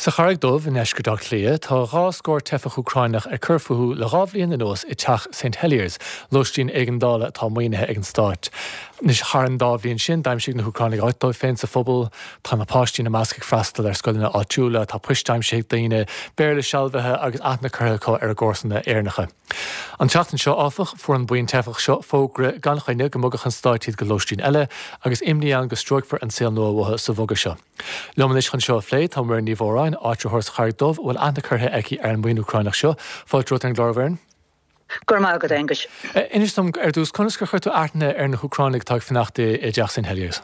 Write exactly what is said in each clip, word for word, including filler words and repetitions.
Sa charag dómh in eiscúdach lia tá rá scór tefach Ucrainach ar curfuú le rábhlíonn na nós i teach Saint Heliers, lostín éigeandála tá maoinethe ag an stáit. Nis charan dá bhíonn sin daimsigh na Ucrainach áitdóibh féin sa phobal, tá na páistí na meascaigh freastal ar scoilna áitiúla, tá puisteimsigh daoine béle sealbhethe agus aithna curtha ar gcósanna éarnacha. An teachtain seo áfach fuair an buin tefach seo fógra gan chuine go mugach an stáitiad go lostín eile agus imní an go stróicfar an saol nuamhathe sa bhoga seo. Leomanis chun seo phléid tá mar ní bhóráin áitirthórs chairddómh bhfuil aithna curtha aici ar an buin Ucrainach seo, fáiltrót an glárabhairn. Gur mágad English. Inis tom ar dús conas go chuirtú aithne ar na Ucrainach tá fanaachta i deach Saint Heliers.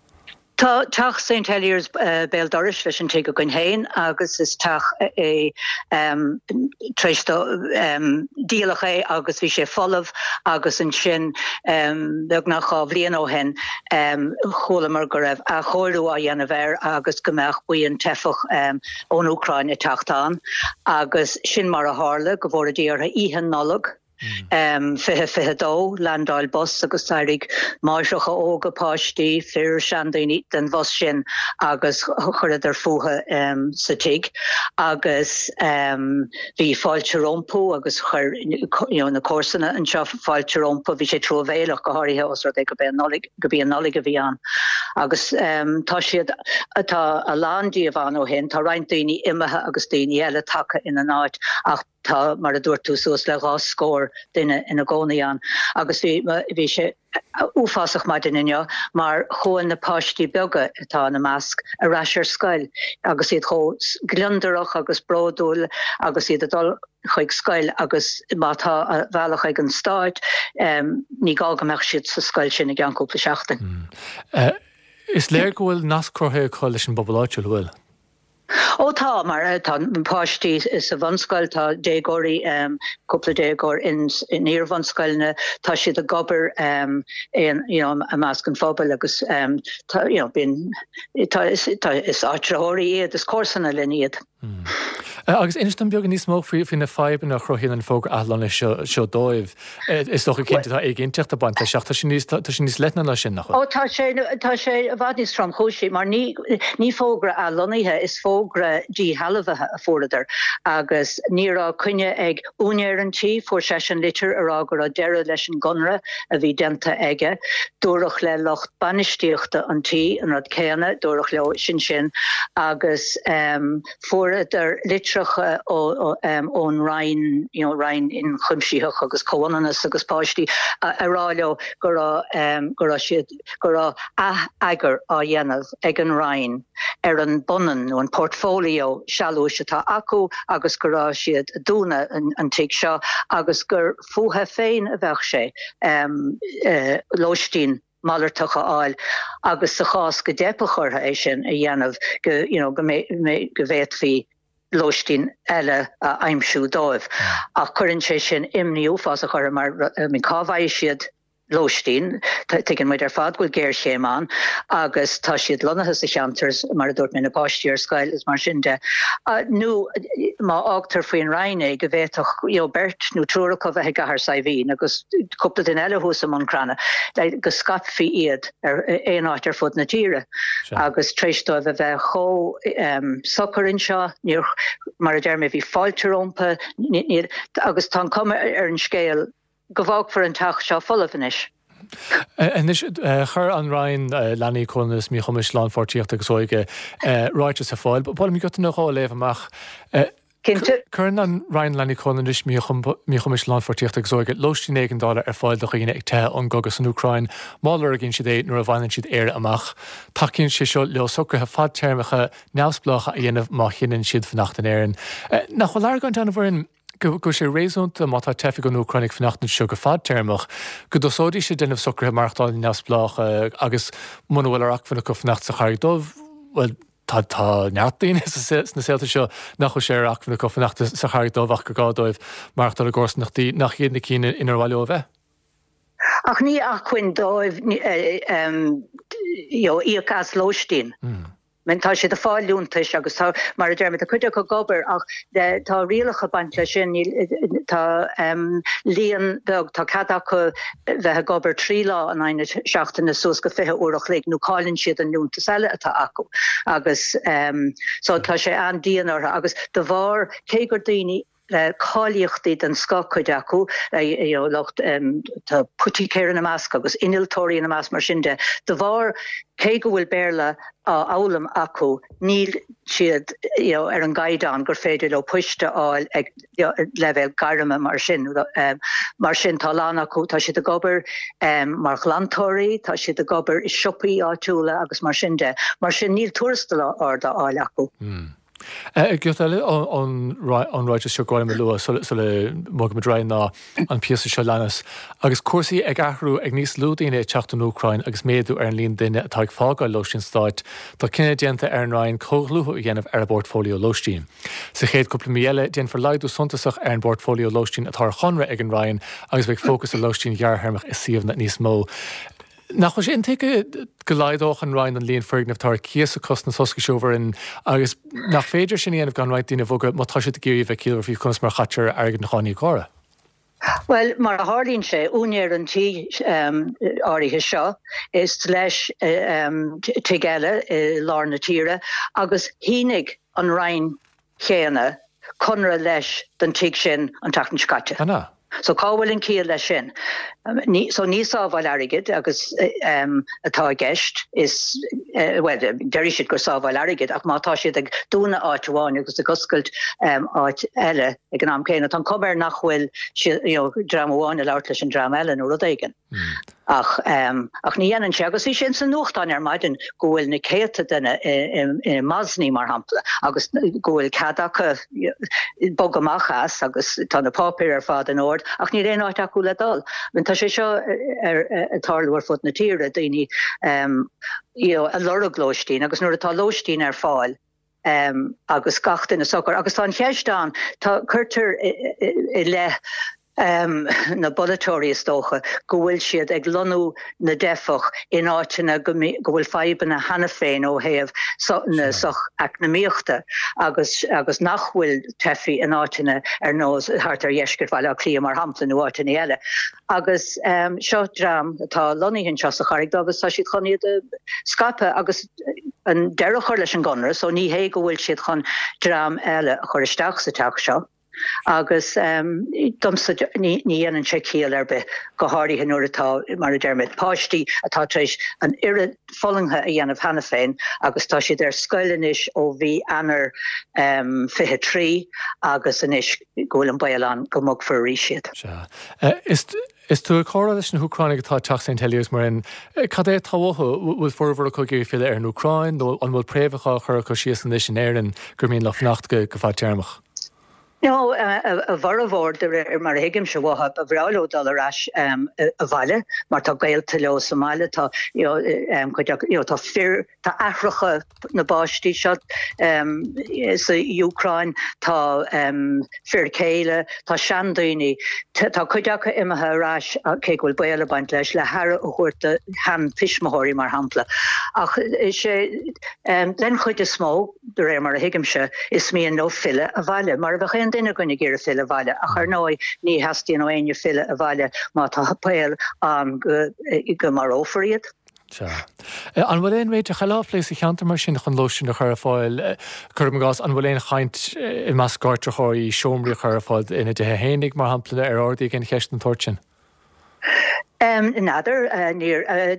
Tá teach Saint Heliers uh, béal doris leis an té go gon héin agus is teach é um, trísto um, díalach é agus bhí sé folamh agus an sin um, beag nach á bhbliain ó hen um, cholamar go raibh a chóirú a dhéanamh agus gombeach buíon tefach um, ón Ucrain i teachtán agus sin mar a hála go bhór a díortha ihan nolog. Um, fihe fihe dó, landáil bus agus tairig máiseach óga páistí, fir seandaoine den bhos sin agus churid ar fuha um, sa tig agus um, bhí fáilte rompu agus chur you know, na cósanna an seo fáilte rompu bhí sé trúbhéilech go háirithe os rud go bí an nolig a bhí an. Agus um, tá siad atá a landí a bhán ó hen, tá rein daoine imethe agus daoine eile take in an áit ach tá mar a dúirtú suas le rá scór duine ina gcónaíán agus bhí bhí sé úfásach mai duine mar chuin na páistí beaga atá na measc a raisiir scoil agus iad cho glindarach agus bródúil agus iad adul chuig scoil agus mátá bhealach ag an stáit um, ní gágameach siad sa scoil sin ag an cúpla seachtain. Mm. Uh, is léir go bhfuil nascrotha chuil leis an bobaláitiúil bhfuil? Ó tá mar tá páistí is a bhanscoil tá dégóirí um, cúpla dégóir in in íor bhanscoilne tá siad a gobar um, in you know, a measc an phobal agus um, tá you know, bin tá is tá is áitritheoirí iad is cósanna linn iad. Mm. Uh, agus inistam beag níos mó frio fin na fáiban nach chrochín an fóg athlan seo dóibh. Is doch a cinnte tá ag inteach a bant seach tá sin níos letna lei sin nach. Ó tá sé tá sé bhd níos trom chúisí mar ní ní fógra athlaníthe is fógra dí halbhathe a fóradar agus nírá cuine ag únéir an tí fuair sé an litir ará gur a deire leis an gunra a bhí denta aige dúrach le locht banistíochta an tí an rud céanna dúrach le sin sin agus um, fóradar litir ó ón rain, you know, rain in chumsíach agus cohanas agus páistí aráleo gur gur siad gur a agur á dhéanamh ag an rain ar an bunan nó an portfólio sealú se tá acu agus gur siad dúna an tí seo agus gur fuha féin a bheith sé um, uh, lóistín málartacha áil agus sa chás go dépachortha é sin a dhéanamh go you know, go bhéit hí lóistín eile a aimsú dóibh. Ach chuann sé sin imní úfás a chur mar min cábhaidh siad lóistín, tuigeann muid ar fad goil géir séán agus tá siad lonathe sa cheantars mar a dúirt mé na páistí ar scoil is mar sin de. Uh, nó má ágtar faoin raine go bhéach you know, bert nó trúracha bheith gahar sa bhín agus cúpla den eile hús am an crana go scapfií iad ar éon áit ar fud na tíre agus tréistóibh a bheith cho um, socarin seo mar a deirme bhí fáilterómpa agus tá cuma ar an scéal go bhfág for an teach seo folamhanis. En is chur an rain leanaí chunas mí chumis slán fortíocht agus óige ráite sa fáil, bhil mí go nach á léh amach. Churn an rain leanaí chunas mí chumis slán fortíocht agus óige lostín éigeandála ar fáil do chuoine ag te an gogus an Ucrain, málar a ginn siad é nuair a bhhainn siad éir amach. Taíonn sé seo le socrtha fad teirmecha neamsblacha a dhéanamh má chinann siad fannacht an éireann. Nach bhfuil leir gan anna bhfuin go go sé réúnta má tá tefiigh an Ucrainnig fannachtain seo go fad termach, go dosódí sé denmh socrtha marachtáil neamsblach agus muna bhfuil ar achfanna go fannacht sa chairddómh, well tá tá neartdaoine na séalta seo nach chu sé ar achfanna go fannacht sa chairddómh ach go gádóibh marachtáil a gcósanachtaí nach chéad na cíine inar bhaile ó bheith. Ach ní ach chuin dóibh íocas lóistín. men tá sé de fáilúntais agus tá mar a dermid a chuide go gobar ach tá rialacha baint lei sin tá líon beg tá cadach chu bheit gobar trí lá an aine seachtain na sos go fithe uach le nó cáilinn siad an núnta seile atá acu agus so tá sé an díanaar agus de bhar cé gur daoine le cáilíochtaí den scacuid acu locht tá putí céir na measc agus iniltóirí na meas mar sin de de bhar cé go bhfuil béarla á álam acu níl siad ar an gaiidán gur féidir le puiste áil ag level garime mar sin mar sin tá lán acu tá siad a gobar mar chlantóirí tá siad a gobar is siopaí áitiúla agus mar sin de mar sin níl tuairstala arda áil acu. Gúirt eile an ráite seo gáim lua le mag mad rain ná an píasa seo lenas. Agus cuasaí ag ahrú ag níos lúdaine teachtain Úcrain agus méadú ar an líon duine atá ag fágáil lóistín stáit, tá cinenne déanta ar an rain cóglútha dhéanamh ar a portfólio lóistín. Sa chéad cúpla míile déan for leidú suntasach ar an portfólio lóistín atá chunra ag an rain agus bheith fócus a lóistín dheartharmach is síomh níos mó. Nach sé intéige go leidách an rain an líon fergnamh tar cías a cos na sosca seover in agus nach féidir sin aanamh gan raid duine bhga má tá sé géirí bheith cíal fhí chunas mar chatear airgad na cháí cára. Well, mar a hálín sé únéir an tí áirithe seo is leis tuigeile lár na tíre agus hínig an rain chéana conra leis den tí sin an tatan scate. Anna. So cáhfuiln cíal lei sin. So níos sábhail airgid agus atá gceist is well deirí siad gur sábhail airgid ach mátá siad ag dúna áitháin agus a goscailt áit eile ag an am céine tá cobar nach bhfuil dramháin a leir leis an drama eile nó rud éigen. Ach ach ní dhéanann sé agus bhí sin san nuachtáin ar maidin go bhfuil na céata duine i Masní mar hampla agus go bhfuil cadacha bog amachchas agus tá na pápéir ar fád an ord ach ní réon áit acu le dal. Tá sé seo ar tarlúir fut na tíre daoine a lora glóistín agus nuair atá lóistín ar fáil agus gachtain na socar agus tá an cheistán tá chuirtar i le Um, na bolatóí istócha go bhfuil siad ag lonú na defach in áitina go bhfuil feiban na hana féin ó héamh na soch ag na míochta agus agus nachhfuil tefií in áitina ar nós thart ar dhéisgur bhile a clí mar hampla nó áitina eile. Agus um, seo drám atá loníhinn seo a charig agus tá siad chuníad scape agus an deire chuir leis an gonra, so ní hé go bhfuil siad chun drám eile a chuir isteach sa teach seo. Agus domsa ní dhéanann sé cíal ar bith go háirithe nuair atá mar a dermid páistí atá éis an irid follingthe a dhéanamh hana féin agus tá siad ar scoilenis ó bhí anar fiche trí agus inis ghfuil an bailán go mog for rí siad. Is tú a chora leis na Ucrainnig atá teach Saint Helios mar in cad é táhatha bhfuil forhar chu géir fiile ar an Ucrain nó an bhfuil préomhacha chur chu síos an is in éireann gur míon lefnacht go go bhá tearmach. No, a bharhór er mar hiigim se bhha a bhráú dal arás a bhaile, mar tá gaiilte le Somália tá tá fir tá athracha na báistí seo sa Ucrain tá fir céile tá seandaoine tá chuideacha imethe arás cé bhfuil baile baint leis le thara a chuirta han pismothirí mar hampla. Ach sé den chuid is smó de ré mar a hiigim se is míon nó fille a bhaile, mar bheit chéan duine goinnig gur a fille a bhaile a chu nói ní hastíí nó aine fille a bhaile má tá hapéil an go mar ófaríad. An bhfuil éon réid a chalálééis i cheantar mar sin chun lóisisin a chur a fáil chum gás an bhfuil éon chaint i meascáirte choirí seomrí chur a fáil ina de hénig mar hampla ar ordaí gin cheist an tortin. Um, Nadir uh, near uh,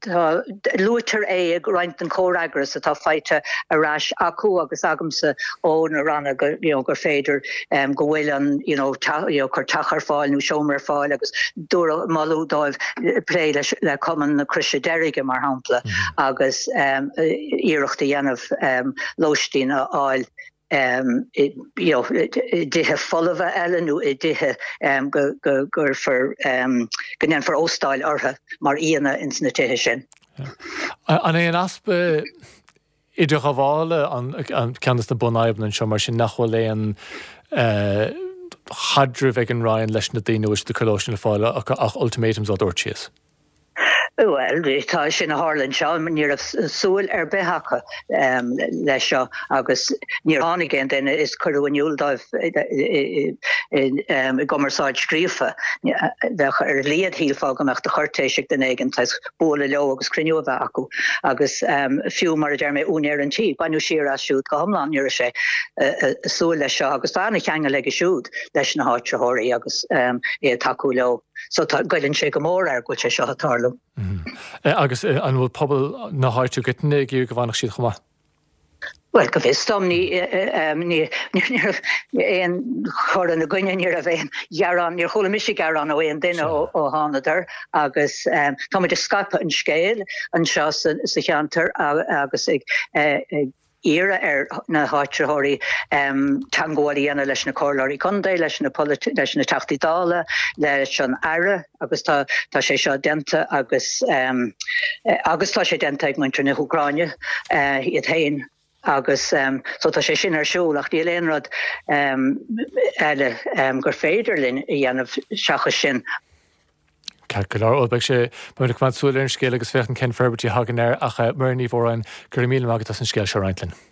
luter é ag roiint an córaigras atá feite arás acu agus agamsa ó na ranna gur féidir um, go bhfuil an you know, ta, you know, chur tachar fáil nó seomar fáil agus dúra malú dáibh lé le cuman na crise deirige mar hampla mm-hmm. agus um, íireachta dhéanamh um, lóistín a áil Um, it, you know, dithe folva elenu i dithe um, gur gur for um, gnan for óstáil ortha mar íana ins na tithe sin. An é an aspa idir chaháile an ceannas na bunaibn an seo mar sin nachhfuil é an chadrih ag an Ryan leis na daoine is de colóisian fáile ach ultimatums á dúirtíos. Well, tá sin na Harlan seo ní a súil ar bethecha lei seo agus ní hánigén den is chuúniuúldóibh gomaráid scrífa ar líad híá goach de chuirtéisiigh den éigen teis bóla le agus cruniuh acu agus fiú mar a dearmé únéir an tí, bainú siar a siúd go homláán nuair sé súil lei seo agus tána cheanga le siúd leis na háitrethirí agus é takeú le. So gailann sé go mór ar go sé seo atarlam. Agus an bhfuil pobl na háirú gitna ggéú go bhánach siad chumá. Well, go bhís tom ní éon chur na gcuine níar a bhéon gearán níor chola misisi gearán ó éon duine ó hánadar agus tá muid Skype an scéil an seo sa cheantar agus ag Ira ar na háitrethirí tangóí ana leis na cóirí condé leis na leis na tachtaí dála leis an aire agus tá sé seo denta agus agus tá sé denta ag muintre na Ucráine iad hain agus so tá sé sin ar siúlach dí léonrad eile gur féidirlinn i dhéanamh seachas sin. Calcular ó beag sé muidir man súil ar an scéil agus féchan Ken Ferbertí hagan air ach mar ní bhór an gur mí agus an scéil se Reintlin.